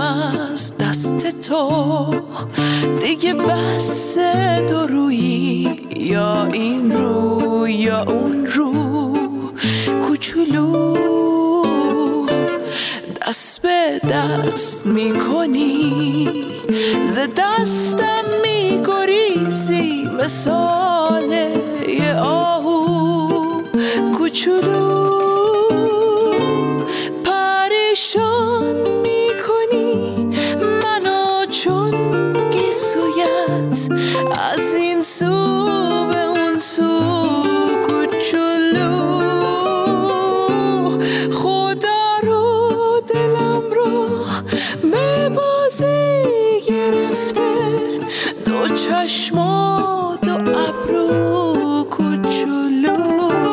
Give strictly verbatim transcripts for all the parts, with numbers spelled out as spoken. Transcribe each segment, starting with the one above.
از دست تو، دیگه بس دو رویی، یا این رو یا اون رو کوچولو. دست به دست میکنی، ز دستم میگریزی، مثال یه آهو کوچولو. پریشان میکنی منو چون گیسویت، از این سو به اون سو کوچولو. خدا رو دلم رو به بازی گرفته، دو چشم و دو ابرو کوچولو.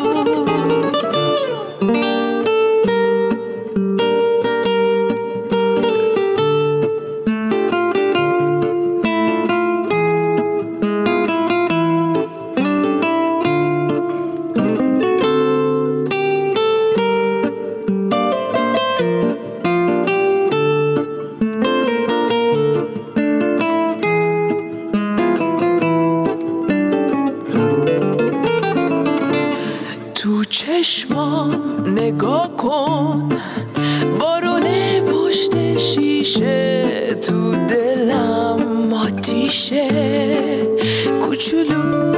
چشمام نگاه کن، بارونه پشت شیشه، تو دلم آتیشه کوچولو.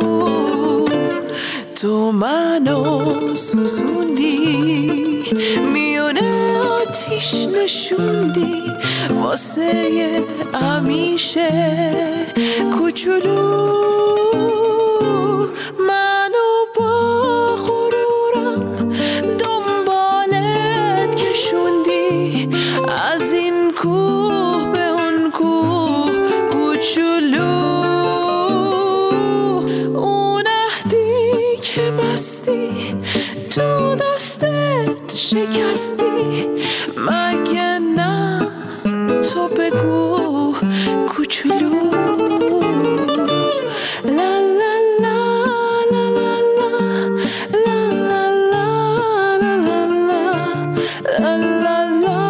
تو منو سوزوندی، میونه آتیش نشوندی، واسه همیشه کوچولو. تو دستت شکستی، مگه نه؟ تو بگو کوچولو. لا لا لا لا لا لا لا لا لا لا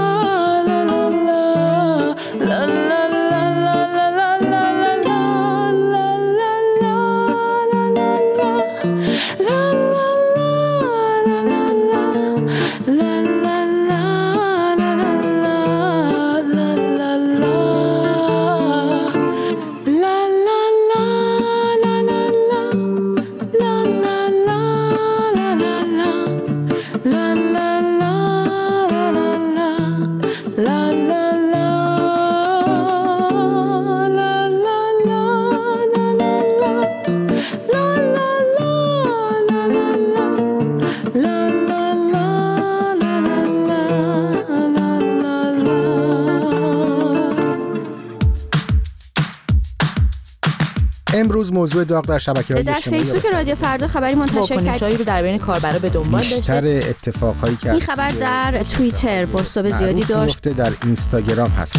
امروز موضوع داغ در شبکه‌های اجتماعی در فیسبوک رادیو فردا خبری منتشر کرد، واکنش‌هایی رو در بین کاربرا به دنبال داشته. بیشتر اتفاقایی که این خبر در توییتر بازتاب زیادی داشت، در اینستاگرام هست.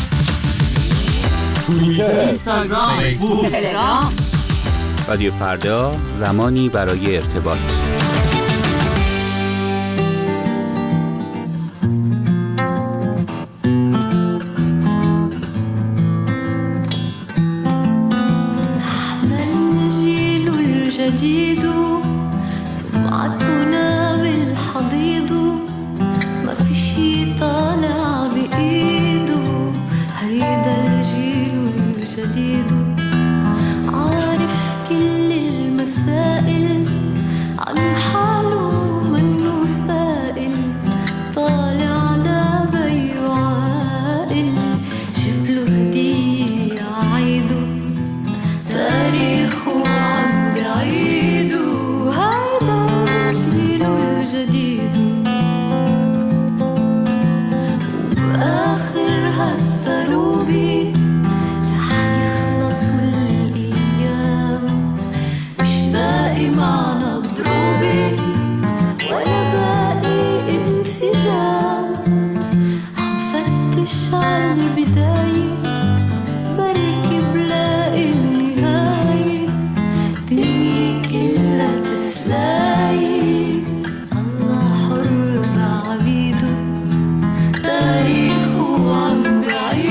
توییتر، اینستاگرام، فیسبوک، تلگرام. رادیو فردا، زمانی برای ارتباط. الله حر بعبيده تاريخه عم بعيد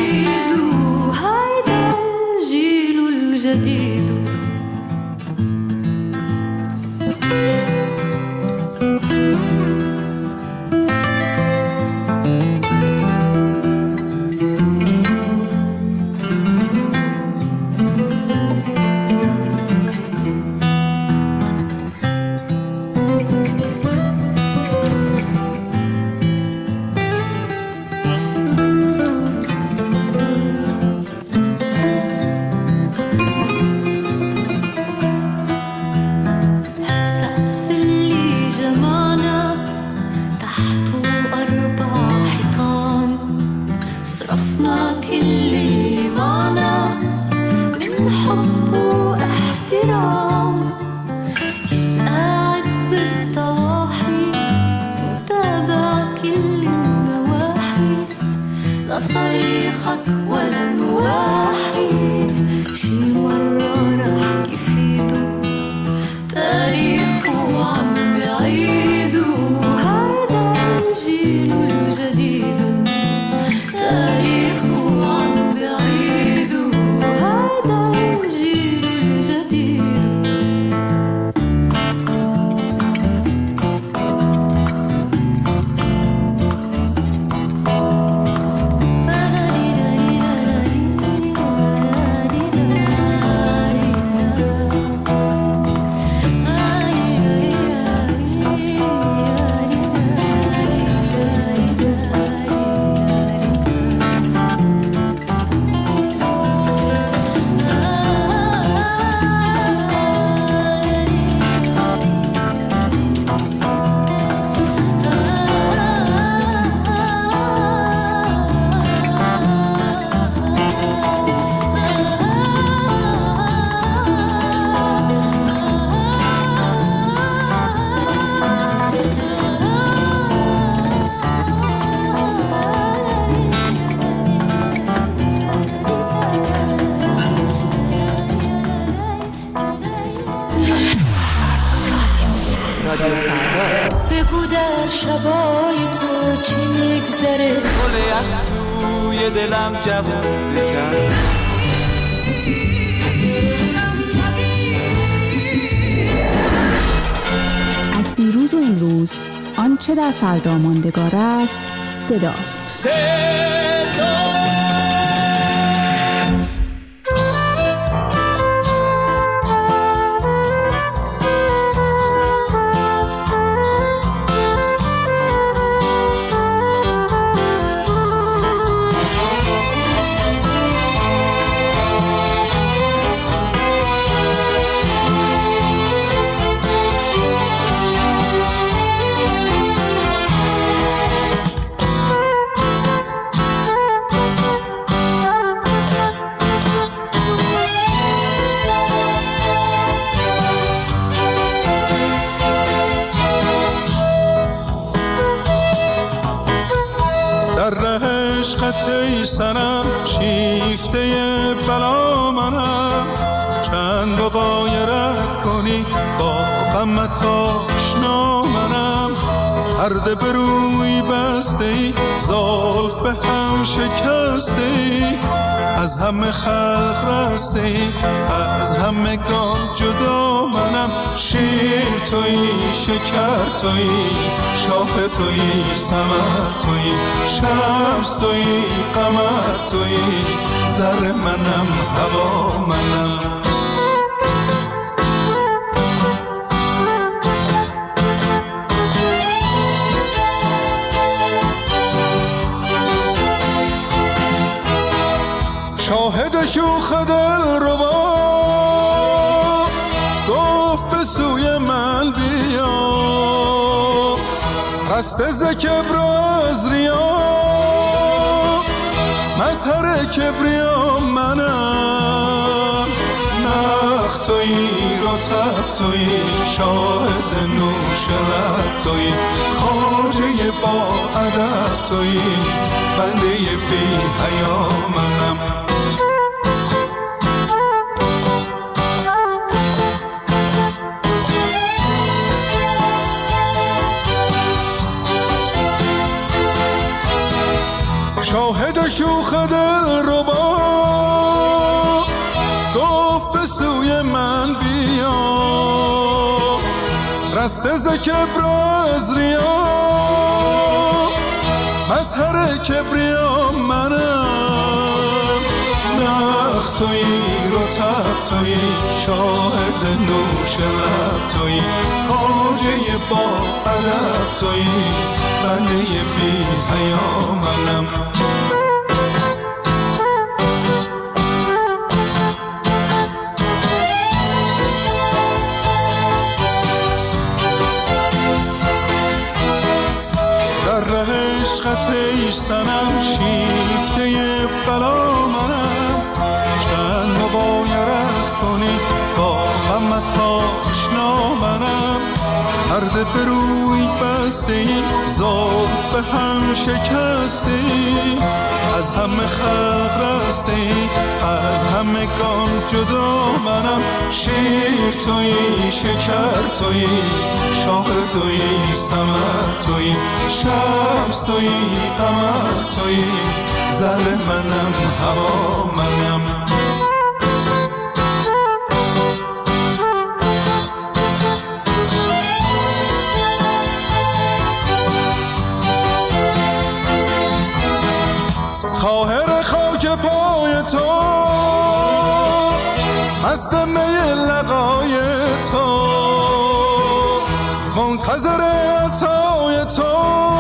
أصنافك اللي معنا من حب واحترام، قاعد بالضواحي متابع كل النواحي، لا صريخك ولا نواحي شي مرة رح يفيدو تاريخه عم بعيدو، هذا الجيل الجديد تاريخه عم بعيدو، هذا الجيل الجديد. بگو در شبای تو چی میگذره، گل یخ توی دلم جوون بکن. از دیروز و امروز آنچه در فردا ماندگار است صداست. صدا ای سنم شیفته بلا منم، چند غایرت کنی با غمت آشنا منم، پرده به روی بسته ای زلف به هم شکسته ای، از همه خلق رسته ای از همه گان جدا منم، شیر تویی شکر تویی شاخ تویی ثمر تویی شمس تویی قمر تویی زر منم هوا منم. شاهد شوخ دل ربا گفت به سوی من بیا، رسته ز کبر از ریا مظهر کبریا منم، نخ تویی رطب تویی شاهد نوش لب تویی خواجه با ادب تویی بنده بی حیا منم. شاهد شوخ دل ربا گفت به سوی من بیا، رسته ز کبر از ریا مظهر کبریا منم، نخ تویی رطب تویی شاهد نوش لب تویی خواجه با ادب تویی بنده بی حیا منم. در ره عشقت ای سنم شیفته پرده به روی بسته زاد به هم شکسته از همه خلق رسته از همه گان جدا منم شیر تویی شکر تویی شاه تویی سمر تویی شمس تویی قمر تویی زل منم هوا منم خواهر خاک پای تو مست می لقای تو منتظر عطای تو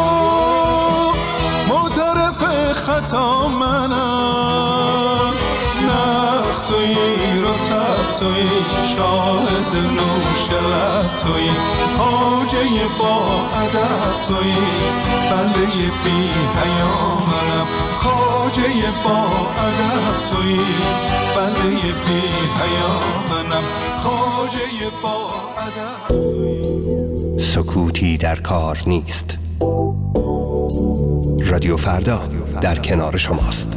معترف خطا منم نخ تویی رطب تویی شاهد نوش لب تویی خواجه با ادب تویی بنده بی حیا منم خواجه با ادب تویی بنده بی حیا منم خواجه با ادب تویی. سکوتی در کار نیست. رادیو فردا در کنار شماست.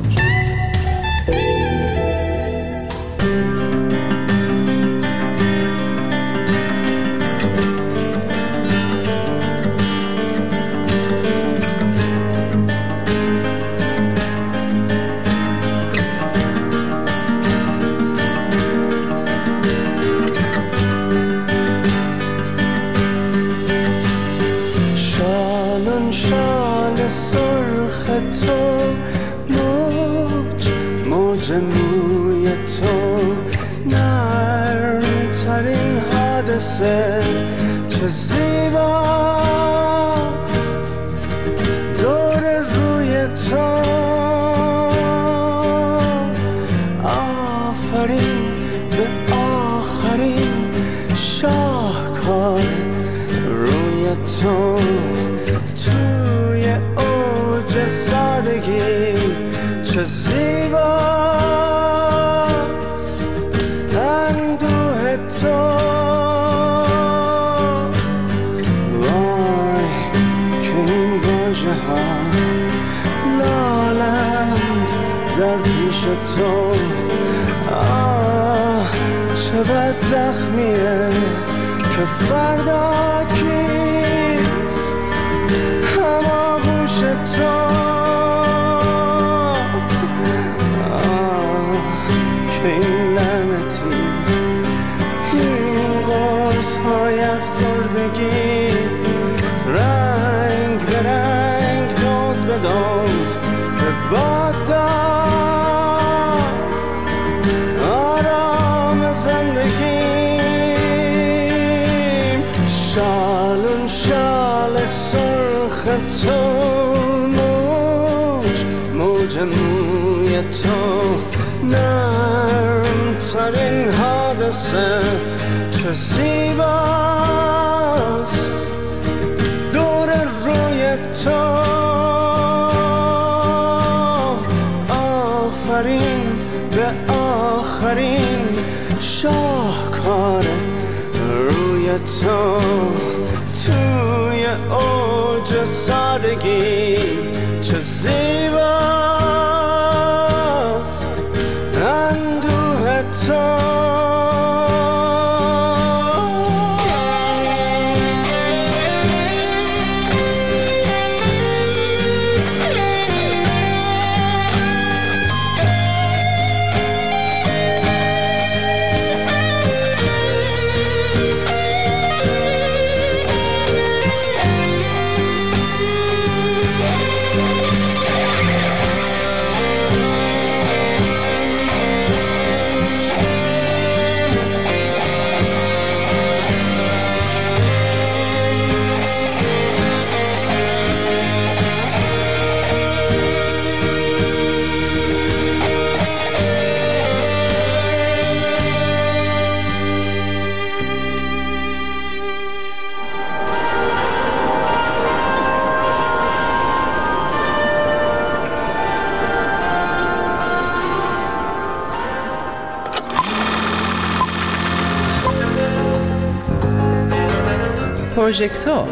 سرخ تو موج موج موی تو نرم ترین حادثه چه زیباست دور روی تو آفرین به آخرین شاهکار روی تو سادگی چه زیباست اندوه تو وای که این واژه ها لالند در پیش تو آه چه بد زخمیه که فردا کیست هماغوش تو این لعنتی این قرص های افسردگی رنگ به رنگ دوز به دوز به باد داد آرام زندگیم شالون شال سرخ تو موج موج موی تو نرم ترین حادثه چه زیباست دور روی تو آفرین به آخرین شاهکار روی تو توی اوج سادگی چه زیباست اندوه تو پروژکتور.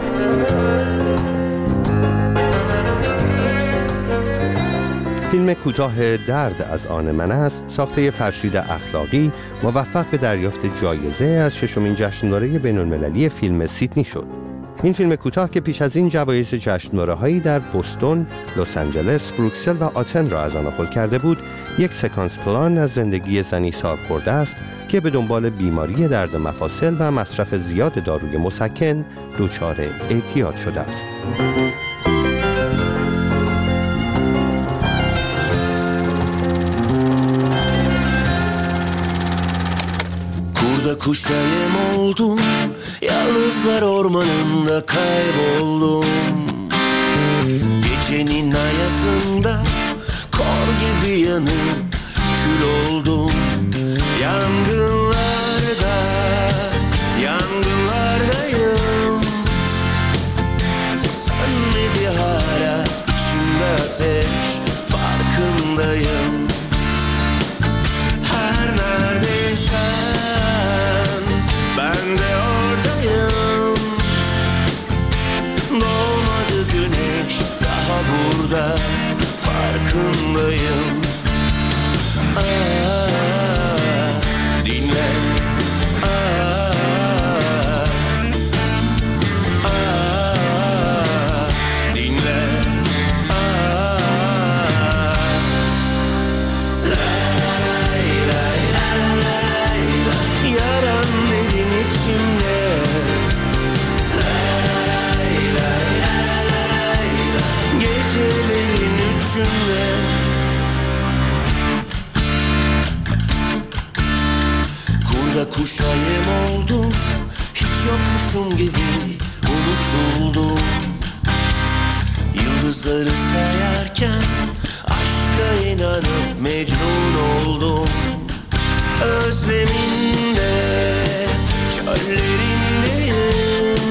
فیلم کوتاه درد از آن من است ساخته فرشید اخلاقی موفق به دریافت جایزه از ششمین جشنواره بین‌المللی فیلم سیدنی شد. این فیلم کوتاه که پیش از این جوایز جشنواره‌هایی در بوستون، لس آنجلس، بروکسل و آتن را از آن نقل کرده بود، یک سکانس پلان از زندگی زنی سالخورده است که به دنبال بیماری درد مفاصل و مصرف زیاد داروی مسکن دچار اعتیاد شده است. Burada kuşayım oldum, yalnızlar ormanında kayboldum. Gecenin ayasında kor gibi yanıp kül oldum. Yangınlarda, yangınlardayım. Sönmedi hala içimde ateş, farkındayım. Her neredeysen ben de oradayım. Doğmadı güneş daha burada, farkındayım. Aa, dinle. Aa, aa, dinle. Aa, lay lay lay lay lay. Yaran derin içimde. Lay lay lay lay lay. Gecelerin üçünde. Kurda kuşa yem oldum, hiç yokmuşum gibi unutuldum. Yıldızları sayarken aşka inanıp mecnun oldum. Özleminde, çöllerindeyim.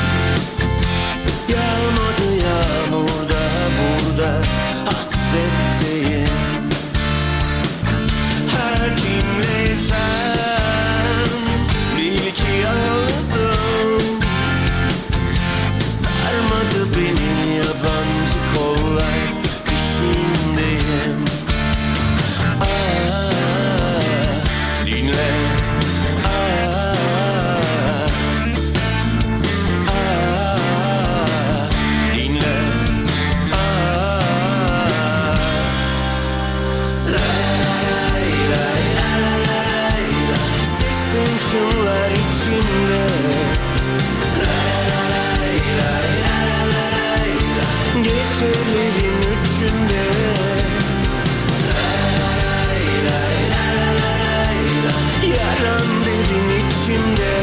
Yağmadı yağmur daha burada, hasretteyim. Her kimleysen bil ki yalnızım. Sarmadı beni yabancı kollar, peşindeyim. Aa, dinle. Aa, aa, dinle. Aa, lay lay lay lay. Sesin çınlar içimde. Lay lay lay lay. Gecelerin üçünde. Lay lay lay lay. Yaran derin içimde.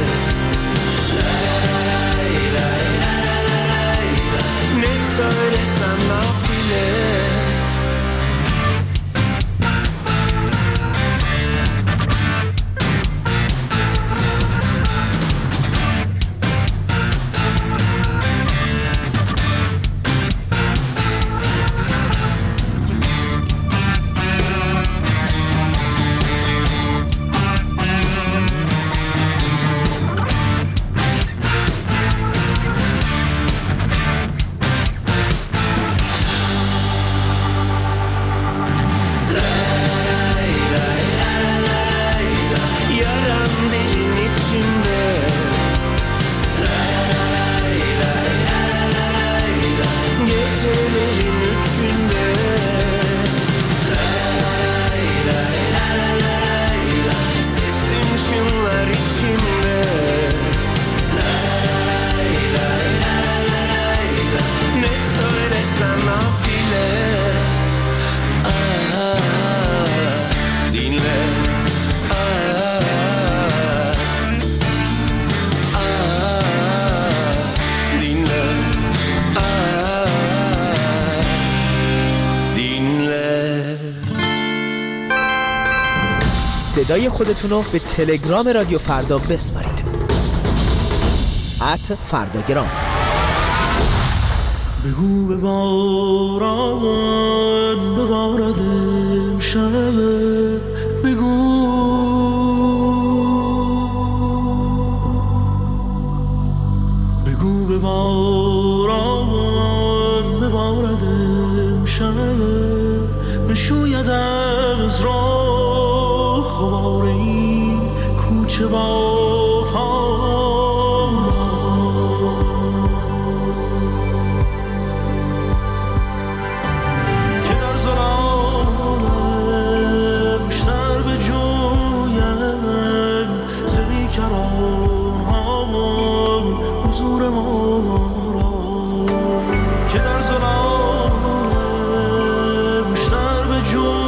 Lay lay lay lay. Ne söylesem nafile. Yaran derin içimde. Lay lay lay lay. Gecelerin üçünde. Lay lay lay lay. Sesin çınlar içimde. Lay lay lay lay. Ne söylesem nafile. Aa, dinle. Aa, aa, dinle. Aa, dinle. صدای خودتون رو به تلگرام رادیو فردا بسپارید. ات فرداگرام. بگو به باران ببارد امشب. بگو خمار این کوچه باهام که در ظلالم بیشتر به جویم ز بیکران ها حضور ما را که در ظلالم بیشتر به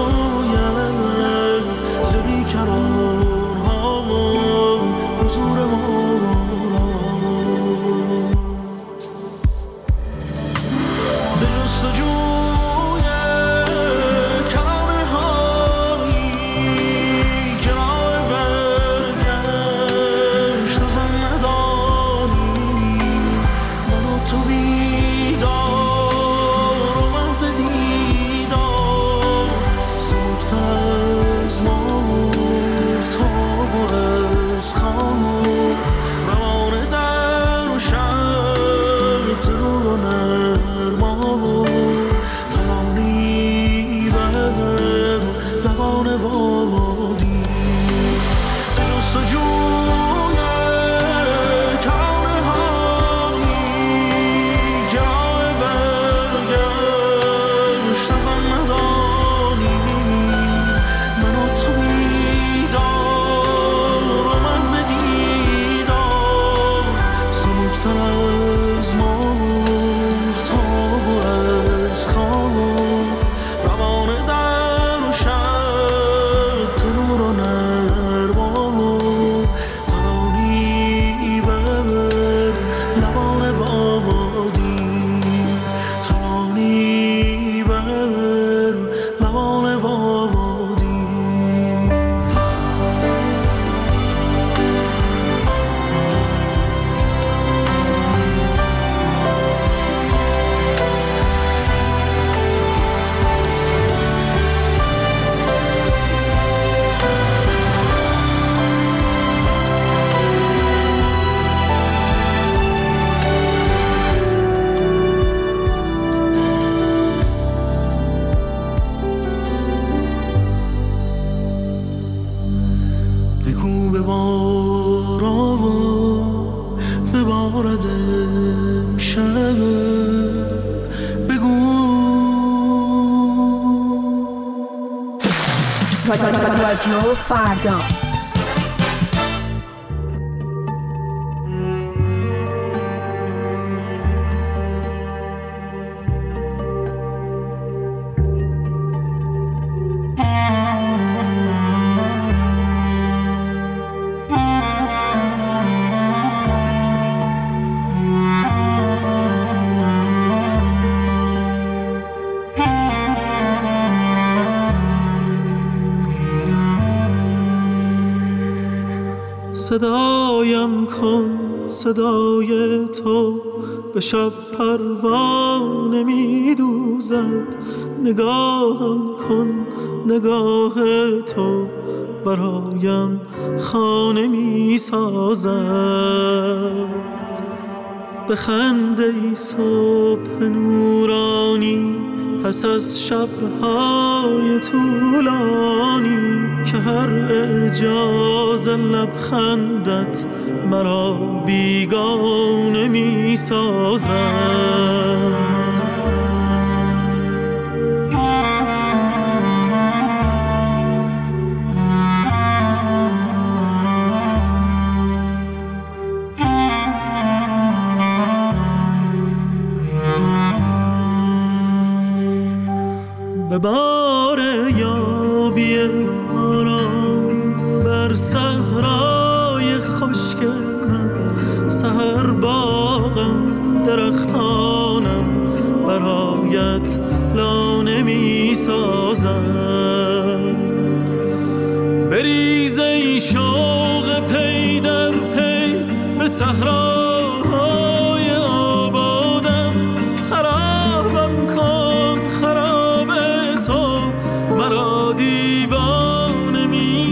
جویم ز بیکران ها حضور ما را به جستجوی کرانه هایی که راه برگشت از آن ندانی من و تو بیدار و محو دیدار سبکتر از ماهتاب و از خام روان در و شب تنور و نرما و ترانی بر لبان بادی تو جستجوی کرانه هایی که راه برگشت از آن ندانی من و تو بیدار و محو دیدار سبکتر از ماهتاب و از خواب روان در و شب تنور و نرما و ترانی بر لبان بادی ترانی بر لبان بادی بگو ببارا ببارد امشب بگو رادیو فردا. صدایم کن صدای تو به شب پروانه می دوزد نگاهم کن نگاه تو برایم خانه می سازد بخند ای صبح نورانی پس از شب‌های طولانی که هر اعجاز لبخندت مرا بیگانه می سازد به بار یابی آرام بر صحرای خشک من سحر باغم درختانم برایت لانه می سازد بریز ای شوق پی در پی به صحراهای آبادم خرابم کن خراب تو مرا دیوانه می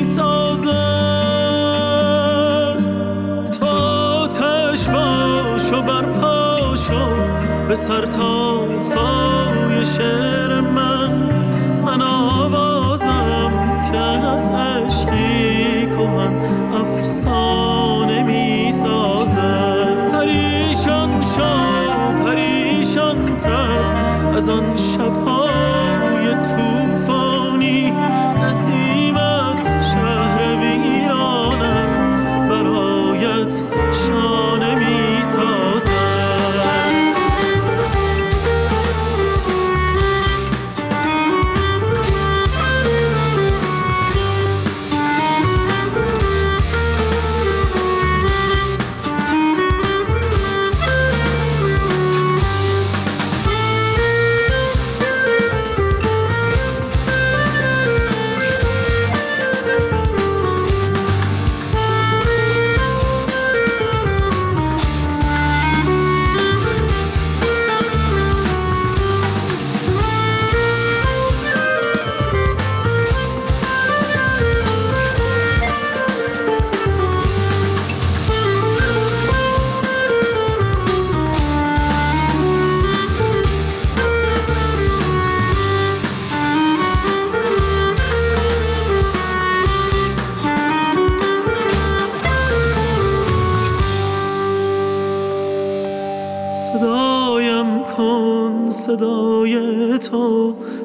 سازد تو آتش باش و برپا شو به سر تا پای شعر من من آوازم که از عشقی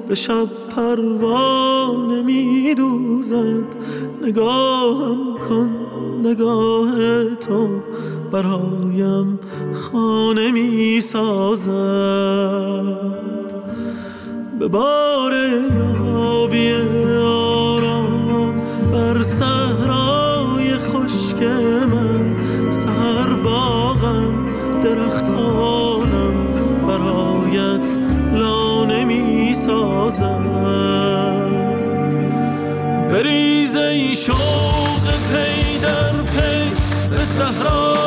به شب پروانه می دوزد. نگاهم کن نگاه تو برایم خانه می سازد. به بار یابی آرام بر صحرای خشک من، سحر باغم درختانم برایت لانه می سازد. بریز ای شوق پی در پی به صحرا